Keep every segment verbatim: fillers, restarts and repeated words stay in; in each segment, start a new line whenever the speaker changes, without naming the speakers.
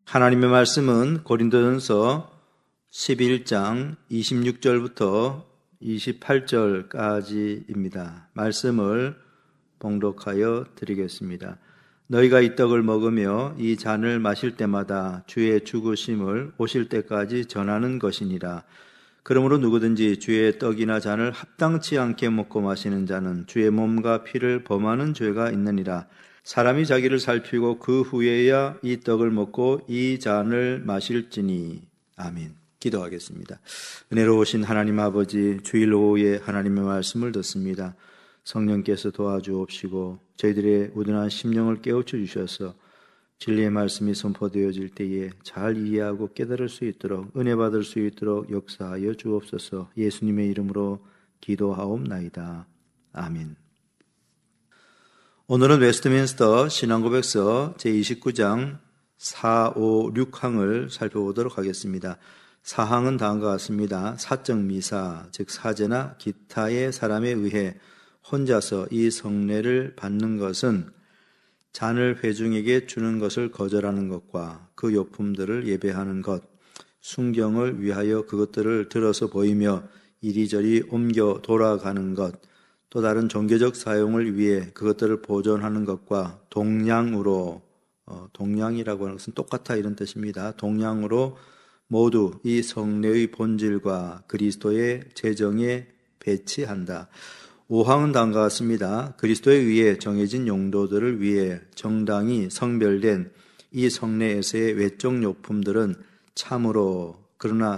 하나님의 말씀은 고린도전서 십일 장 이십육 절부터 이십팔 절까지입니다. 말씀을 봉독하여 드리겠습니다. 너희가 이 떡을 먹으며 이 잔을 마실 때마다 주의 죽으심을 오실 때까지 전하는 것이니라. 그러므로 누구든지 주의 떡이나 잔을 합당치 않게 먹고 마시는 자는 주의 몸과 피를 범하는 죄가 있느니라. 사람이 자기를 살피고 그 후에야 이 떡을 먹고 이 잔을 마실지니. 아멘. 기도하겠습니다. 은혜로우신 하나님 아버지, 주일 오후에 하나님의 말씀을 듣습니다. 성령께서 도와주옵시고 저희들의 우둔한 심령을 깨우쳐 주셔서 진리의 말씀이 선포되어질 때에 잘 이해하고 깨달을 수 있도록, 은혜 받을 수 있도록 역사하여 주옵소서. 예수님의 이름으로 기도하옵나이다. 아멘. 오늘은 웨스트민스터 신앙고백서 제이십구 장 사, 오, 육 항을 살펴보도록 하겠습니다. 사 항은 다음과 같습니다. 사적 미사, 즉 사제나 기타의 사람에 의해 혼자서 이 성례를 받는 것은 잔을 회중에게 주는 것을 거절하는 것과 그 요품들을 예배하는 것, 순경을 위하여 그것들을 들어서 보이며 이리저리 옮겨 돌아가는 것, 또 다른 종교적 사용을 위해 그것들을 보존하는 것과 동량으로, 어, 동량이라고 하는 것은 똑같아 이런 뜻입니다. 동량으로 모두 이 성례의 본질과 그리스도의 재정에 배치한다. 오 항은 다음과 같습니다. 그리스도에 의해 정해진 용도들을 위해 정당히 성별된 이 성례에서의 외적 요품들은 참으로 그러나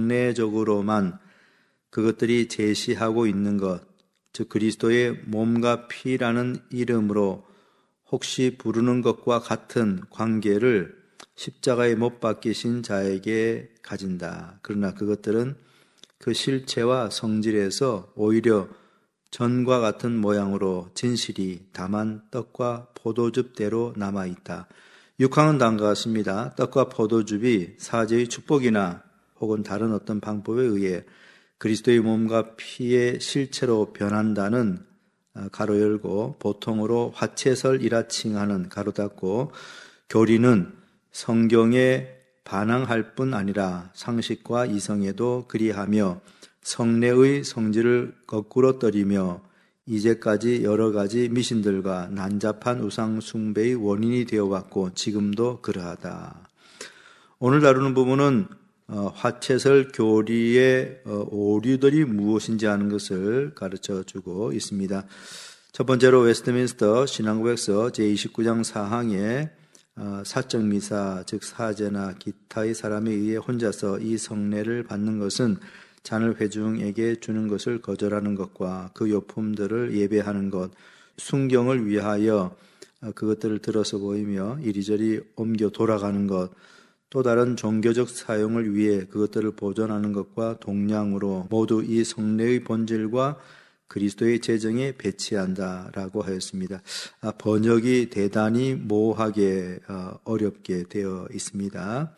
성례적으로만 그것들이 제시하고 있는 것, 즉 그리스도의 몸과 피라는 이름으로 혹시 부르는 것과 같은 관계를 십자가에 못 박히신 자에게 가진다. 그러나 그것들은 그 실체와 성질에서 오히려 전과 같은 모양으로 진실이 다만 떡과 포도즙대로 남아있다. 육 항은 다음과 같습니다. 떡과 포도즙이 사제의 축복이나 혹은 다른 어떤 방법에 의해 그리스도의 몸과 피의 실체로 변한다는 가로 열고 보통으로 화채설이라 칭하는 가로 닫고 교리는 성경에 반항할 뿐 아니라 상식과 이성에도 그리하며 성례의 성질을 거꾸로 떨이며 이제까지 여러 가지 미신들과 난잡한 우상 숭배의 원인이 되어왔고 지금도 그러하다. 오늘 다루는 부분은 어, 화채설 교리의 어, 오류들이 무엇인지 하는 것을 가르쳐주고 있습니다. 첫 번째로 웨스트민스터 신앙고백서 제이십구 장 사 항에 어, 사적 미사, 즉 사제나 기타의 사람에 의해 혼자서 이 성례를 받는 것은 잔을 회중에게 주는 것을 거절하는 것과 그 요품들을 예배하는 것, 순경을 위하여 그것들을 들어서 보이며 이리저리 옮겨 돌아가는 것, 또 다른 종교적 사용을 위해 그것들을 보존하는 것과 동량으로 모두 이 성례의 본질과 그리스도의 재정에 배치한다라고 하였습니다. 번역이 대단히 모호하게 어렵게 되어 있습니다.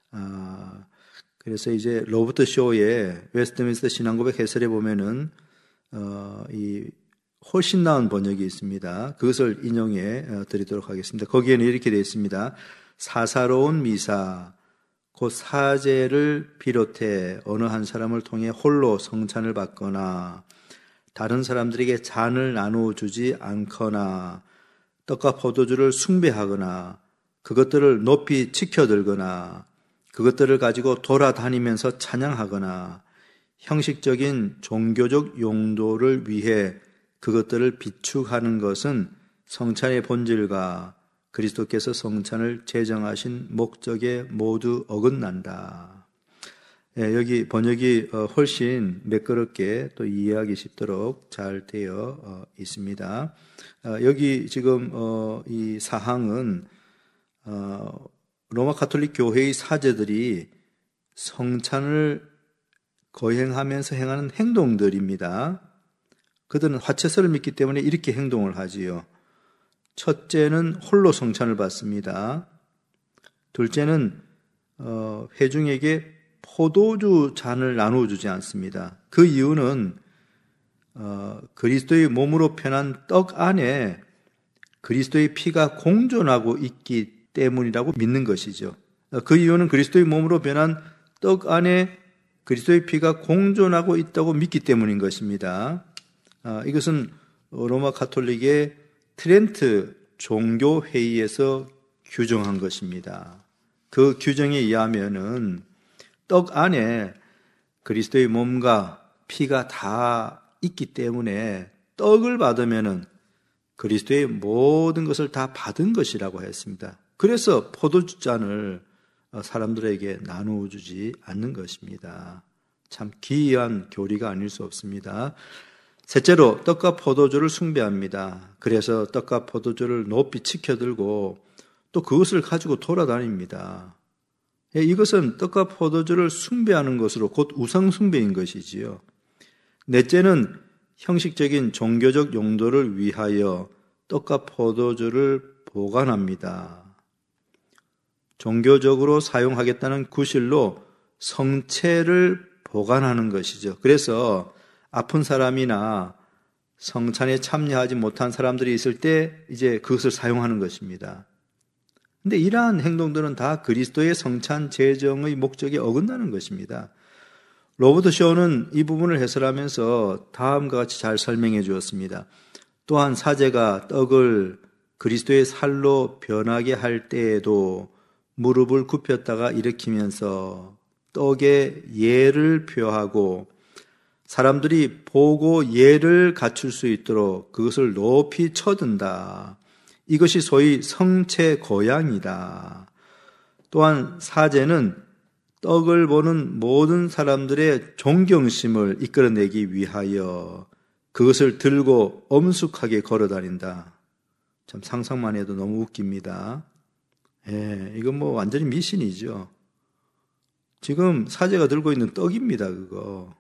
그래서 이제 로버트 쇼의 웨스트민스터 신앙고백 해설에 보면은 어, 이 훨씬 나은 번역이 있습니다. 그것을 인용해 드리도록 하겠습니다. 거기에는 이렇게 되어 있습니다. 사사로운 미사, 곧 사제를 비롯해 어느 한 사람을 통해 홀로 성찬을 받거나 다른 사람들에게 잔을 나누어주지 않거나 떡과 포도주를 숭배하거나 그것들을 높이 치켜들거나 그것들을 가지고 돌아다니면서 찬양하거나 형식적인 종교적 용도를 위해 그것들을 비축하는 것은 성찬의 본질과 그리스도께서 성찬을 제정하신 목적에 모두 어긋난다. 예, 여기 번역이 훨씬 매끄럽게 또 이해하기 쉽도록 잘 되어 있습니다. 여기 지금 이 사항은 로마 가톨릭 교회의 사제들이 성찬을 거행하면서 행하는 행동들입니다. 그들은 화채설을 믿기 때문에 이렇게 행동을 하지요. 첫째는 홀로 성찬을 받습니다. 둘째는 어, 회중에게 포도주 잔을 나누어 주지 않습니다. 그 이유는 어, 그리스도의 몸으로 편한 떡 안에 그리스도의 피가 공존하고 있기 때문이라고 믿는 것이죠. 그 이유는 그리스도의 몸으로 변한 떡 안에 그리스도의 피가 공존하고 있다고 믿기 때문인 것입니다. 이것은 로마 가톨릭의 트렌트 종교회의에서 규정한 것입니다. 그 규정에 의하면은 떡 안에 그리스도의 몸과 피가 다 있기 때문에 떡을 받으면은 그리스도의 모든 것을 다 받은 것이라고 했습니다. 그래서 포도주잔을 사람들에게 나누어 주지 않는 것입니다. 참 기이한 교리가 아닐 수 없습니다. 셋째로 떡과 포도주를 숭배합니다. 그래서 떡과 포도주를 높이 치켜들고 또 그것을 가지고 돌아다닙니다. 이것은 떡과 포도주를 숭배하는 것으로 곧 우상숭배인 것이지요. 넷째는 형식적인 종교적 용도를 위하여 떡과 포도주를 보관합니다. 종교적으로 사용하겠다는 구실로 성체를 보관하는 것이죠. 그래서 아픈 사람이나 성찬에 참여하지 못한 사람들이 있을 때 이제 그것을 사용하는 것입니다. 근데 이러한 행동들은 다 그리스도의 성찬 제정의 목적에 어긋나는 것입니다. 로버트 쇼는 이 부분을 해설하면서 다음과 같이 잘 설명해 주었습니다. 또한 사제가 떡을 그리스도의 살로 변하게 할 때에도 무릎을 굽혔다가 일으키면서 떡의 예를 표하고 사람들이 보고 예를 갖출 수 있도록 그것을 높이 쳐든다. 이것이 소위 성체 고양이다. 또한 사제는 떡을 보는 모든 사람들의 존경심을 이끌어내기 위하여 그것을 들고 엄숙하게 걸어다닌다. 참 상상만 해도 너무 웃깁니다. 예, 이건 뭐 완전히 미신이죠. 지금 사제가 들고 있는 떡입니다, 그거.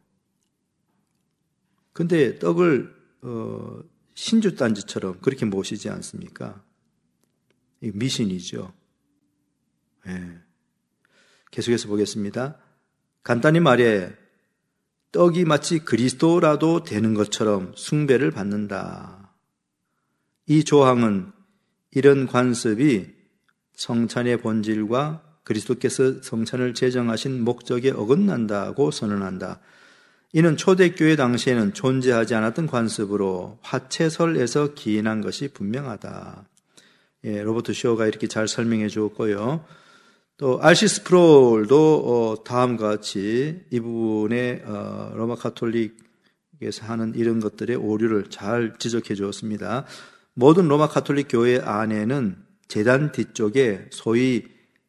근데 떡을 어, 신주단지처럼 그렇게 모시지 않습니까? 이거 미신이죠. 예. 계속해서 보겠습니다. 간단히 말해 떡이 마치 그리스도라도 되는 것처럼 숭배를 받는다. 이 조항은 이런 관습이 성찬의 본질과 그리스도께서 성찬을 제정하신 목적에 어긋난다고 선언한다. 이는 초대교회 당시에는 존재하지 않았던 관습으로 화채설에서 기인한 것이 분명하다. 예, 로버트 쇼가 이렇게 잘 설명해 주었고요. 또 알시 스프롤도 다음과 같이 이 부분에 로마 가톨릭에서 하는 이런 것들의 오류를 잘 지적해 주었습니다. 모든 로마 가톨릭 교회 안에는 제단 뒤쪽에 소위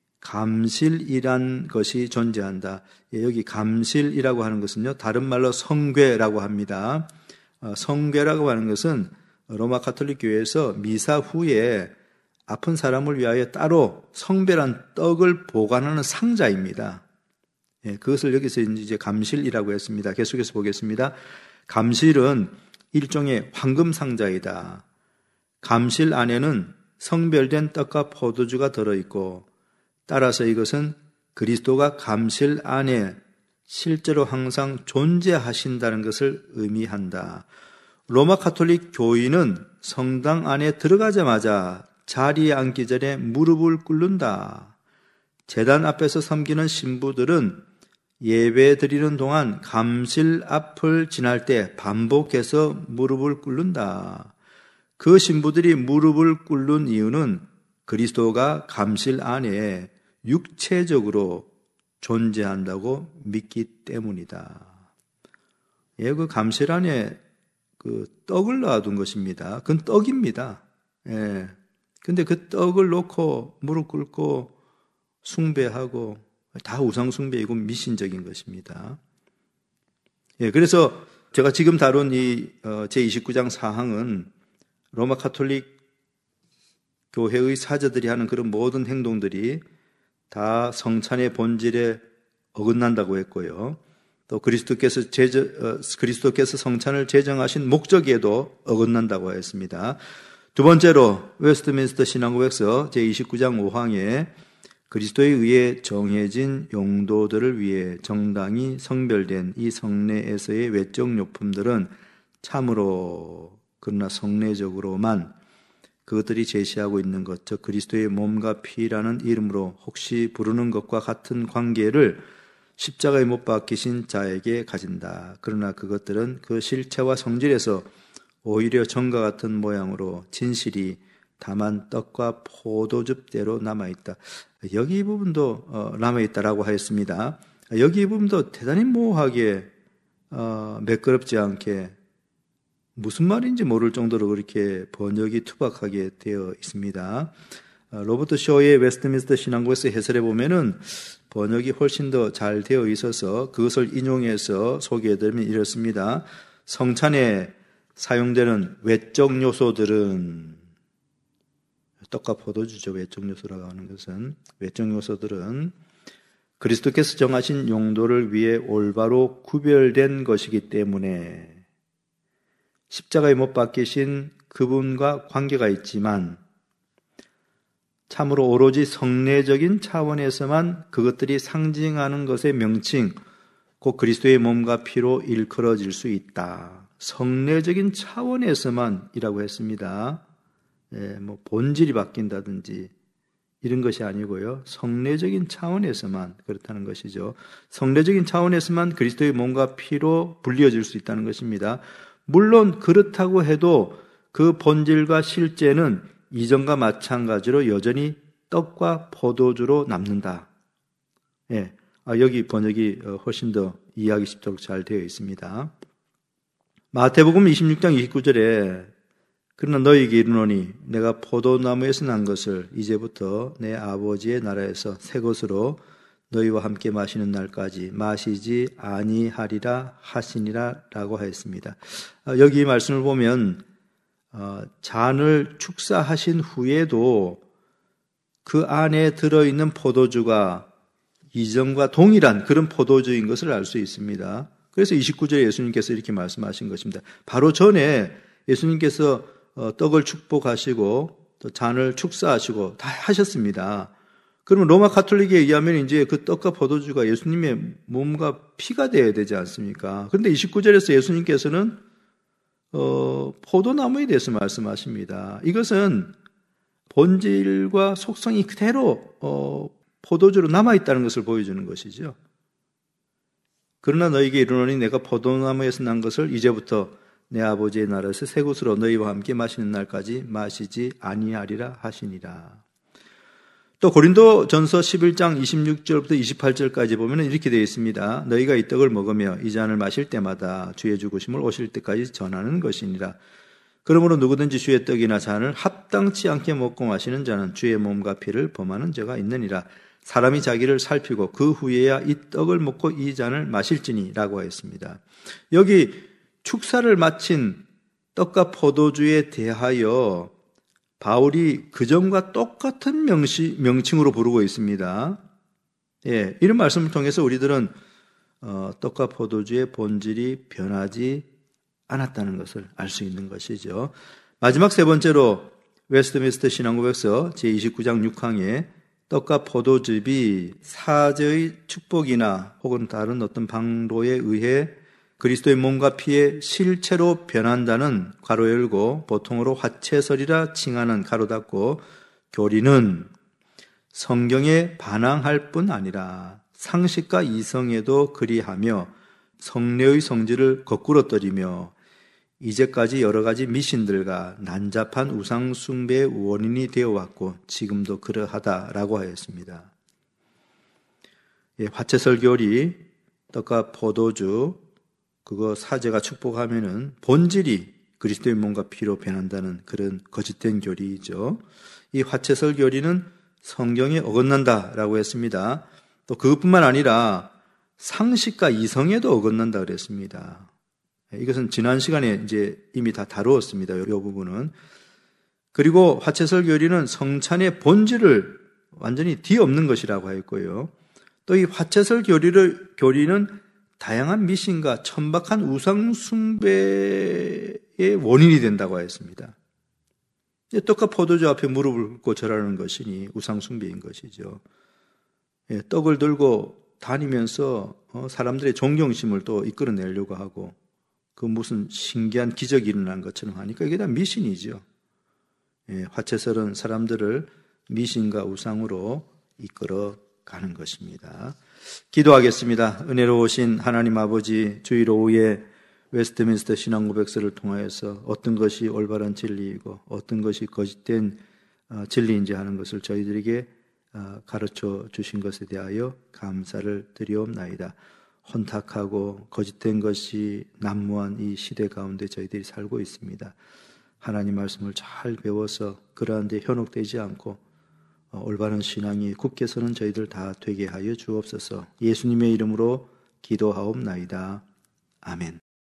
감실이란 것이 존재한다. 여기 감실이라고 하는 것은요, 다른 말로 성궤라고 합니다. 성궤라고 하는 것은 로마 가톨릭 교회에서 미사 후에 아픈 사람을 위하여 따로 성별한 떡을 보관하는 상자입니다. 예, 그것을 여기서 이제 감실이라고 했습니다. 계속해서 보겠습니다. 감실은 일종의 황금 상자이다. 감실 안에는 성별된 떡과 포도주가 들어있고 따라서 이것은 그리스도가 감실 안에 실제로 항상 존재하신다는 것을 의미한다. 로마 가톨릭 교인은 성당 안에 들어가자마자 자리에 앉기 전에 무릎을 꿇는다. 제단 앞에서 섬기는 신부들은 예배 드리는 동안 감실 앞을 지날 때 반복해서 무릎을 꿇는다. 그 신부들이 무릎을 꿇는 이유는 그리스도가 감실 안에 육체적으로 존재한다고 믿기 때문이다. 예, 그 감실 안에 그 떡을 놔둔 것입니다. 그건 떡입니다. 예. 근데 그 떡을 놓고 무릎 꿇고 숭배하고 다 우상숭배이고 미신적인 것입니다. 예, 그래서 제가 지금 다룬 이 제이십구 장 사항은 로마 가톨릭 교회의 사제들이 하는 그런 모든 행동들이 다 성찬의 본질에 어긋난다고 했고요. 또 그리스도께서 제정, 어, 그리스도께서 성찬을 제정하신 목적에도 어긋난다고 했습니다. 두 번째로 웨스트민스터 신앙고백서 제이십구 장 오 항에 그리스도에 의해 정해진 용도들을 위해 정당히 성별된 이 성례에서의 외적 요품들은 참으로 그러나 성례적으로만 그것들이 제시하고 있는 것, 즉 그리스도의 몸과 피라는 이름으로 혹시 부르는 것과 같은 관계를 십자가에 못 박히신 자에게 가진다. 그러나 그것들은 그 실체와 성질에서 오히려 전과 같은 모양으로 진실이 다만 떡과 포도즙대로 남아있다. 여기 이 부분도 남아있다라고 하였습니다. 여기 이 부분도 대단히 모호하게 어, 매끄럽지 않게 무슨 말인지 모를 정도로 그렇게 번역이 투박하게 되어 있습니다. 어, 로버트 쇼의 웨스트민스터 신앙고에서 해설해 보면은 번역이 훨씬 더 잘 되어 있어서 그것을 인용해서 소개해드리면 이렇습니다. 성찬에 사용되는 외적 요소들은, 떡과 포도주죠. 외적 요소라고 하는 것은 외적 요소들은 그리스도께서 정하신 용도를 위해 올바로 구별된 것이기 때문에 십자가에 못 박히신 그분과 관계가 있지만 참으로 오로지 성례적인 차원에서만 그것들이 상징하는 것의 명칭, 곧 그리스도의 몸과 피로 일컬어질 수 있다. 성례적인 차원에서만이라고 했습니다. 예, 뭐 본질이 바뀐다든지 이런 것이 아니고요. 성례적인 차원에서만 그렇다는 것이죠. 성례적인 차원에서만 그리스도의 몸과 피로 불리어질 수 있다는 것입니다. 물론 그렇다고 해도 그 본질과 실제는 이전과 마찬가지로 여전히 떡과 포도주로 남는다. 예, 아, 여기 번역이 훨씬 더 이해하기 쉽도록 잘 되어 있습니다. 마태복음 이십육 장 이십구 절에 그러나 너희에게 이르노니 내가 포도나무에서 난 것을 이제부터 내 아버지의 나라에서 새 것으로 너희와 함께 마시는 날까지 마시지 아니하리라 하시니라 라고 하였습니다. 여기 이 말씀을 보면 잔을 축사하신 후에도 그 안에 들어있는 포도주가 이전과 동일한 그런 포도주인 것을 알 수 있습니다. 그래서 이십구 절에 예수님께서 이렇게 말씀하신 것입니다. 바로 전에 예수님께서 떡을 축복하시고 또 잔을 축사하시고 다 하셨습니다. 그러면 로마 가톨릭에 의하면 이제 그 떡과 포도주가 예수님의 몸과 피가 되어야 되지 않습니까? 그런데 이십구 절에서 예수님께서는 어, 포도나무에 대해서 말씀하십니다. 이것은 본질과 속성이 그대로 어, 포도주로 남아있다는 것을 보여주는 것이죠. 그러나 너희에게 이르노니 내가 포도나무에서 난 것을 이제부터 내 아버지의 나라에서 새 것으로 너희와 함께 마시는 날까지 마시지 아니하리라 하시니라. 또 고린도전서 십일 장 이십육 절부터 이십팔 절까지 보면 이렇게 되어 있습니다. 너희가 이 떡을 먹으며 이 잔을 마실 때마다 주의 죽으심을 오실 때까지 전하는 것이니라. 그러므로 누구든지 주의 떡이나 잔을 합당치 않게 먹고 마시는 자는 주의 몸과 피를 범하는 죄가 있느니라. 사람이 자기를 살피고 그 후에야 이 떡을 먹고 이 잔을 마실지니 라고 하였습니다. 여기 축사를 마친 떡과 포도주에 대하여 바울이 그전과 똑같은 명시, 명칭으로 부르고 있습니다. 예, 이런 말씀을 통해서 우리들은 어, 떡과 포도주의 본질이 변하지 않았다는 것을 알 수 있는 것이죠. 마지막 세 번째로 웨스트민스터 신앙고백서 제이십구 장 육 항에 떡과 포도즙이 사제의 축복이나 혹은 다른 어떤 방도에 의해 그리스도의 몸과 피의 실체로 변한다는 괄호 열고 보통으로 화채설이라 칭하는 가로 닫고 교리는 성경에 반항할 뿐 아니라 상식과 이성에도 그리하며 성례의 성질을 거꾸로 떨이며 이제까지 여러 가지 미신들과 난잡한 우상 숭배의 원인이 되어왔고 지금도 그러하다라고 하였습니다. 예, 화채설 교리, 떡과 포도주 그거 사제가 축복하면은 본질이 그리스도의 몸과 피로 변한다는 그런 거짓된 교리이죠. 이 화채설 교리는 성경에 어긋난다라고 했습니다. 또 그것뿐만 아니라 상식과 이성에도 어긋난다 그랬습니다. 이것은 지난 시간에 이제 이미 다 다루었습니다. 이 부분은. 그리고 화채설 교리는 성찬의 본질을 완전히 뒤엎는 것이라고 하였고요. 또 이 화채설 교리를 교리는 다양한 미신과 천박한 우상 숭배의 원인이 된다고 하였습니다. 떡과 포도주 앞에 무릎을 꿇고 절하는 것이니 우상 숭배인 것이죠. 떡을 들고 다니면서 사람들의 존경심을 또 이끌어내려고 하고 그 무슨 신기한 기적이 일어난 것처럼 하니까 이게 다 미신이죠. 화채설은 사람들을 미신과 우상으로 이끌어 가는 것입니다. 기도하겠습니다. 은혜로우신 하나님 아버지, 주일 오후에 웨스트민스터 신앙고백서를 통하여서 어떤 것이 올바른 진리이고 어떤 것이 거짓된 진리인지 하는 것을 저희들에게 가르쳐 주신 것에 대하여 감사를 드리옵나이다. 혼탁하고 거짓된 것이 난무한 이 시대 가운데 저희들이 살고 있습니다. 하나님 말씀을 잘 배워서 그러한 데 현혹되지 않고 올바른 신앙이 굳게 서는 저희들 다 되게 하여 주옵소서. 예수님의 이름으로 기도하옵나이다. 아멘.